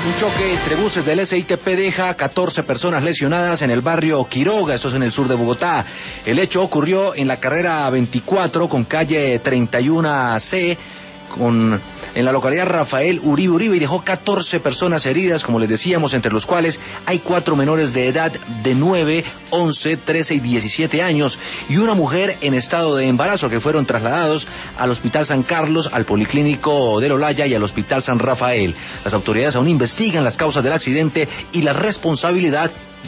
Un choque entre buses del SITP deja 14 personas lesionadas en el barrio Quiroga, esto es en el sur de Bogotá. El hecho ocurrió en la carrera 24 con calle 31C, en la localidad Rafael Uribe y dejó 14 personas heridas, como les decíamos, entre los cuales hay 4 menores de edad de 9, 11, 13 y 17 años y una mujer en estado de embarazo que fueron trasladados al Hospital San Carlos, al Policlínico del Olaya y al Hospital San Rafael. Las autoridades aún investigan las causas del accidente y la responsabilidad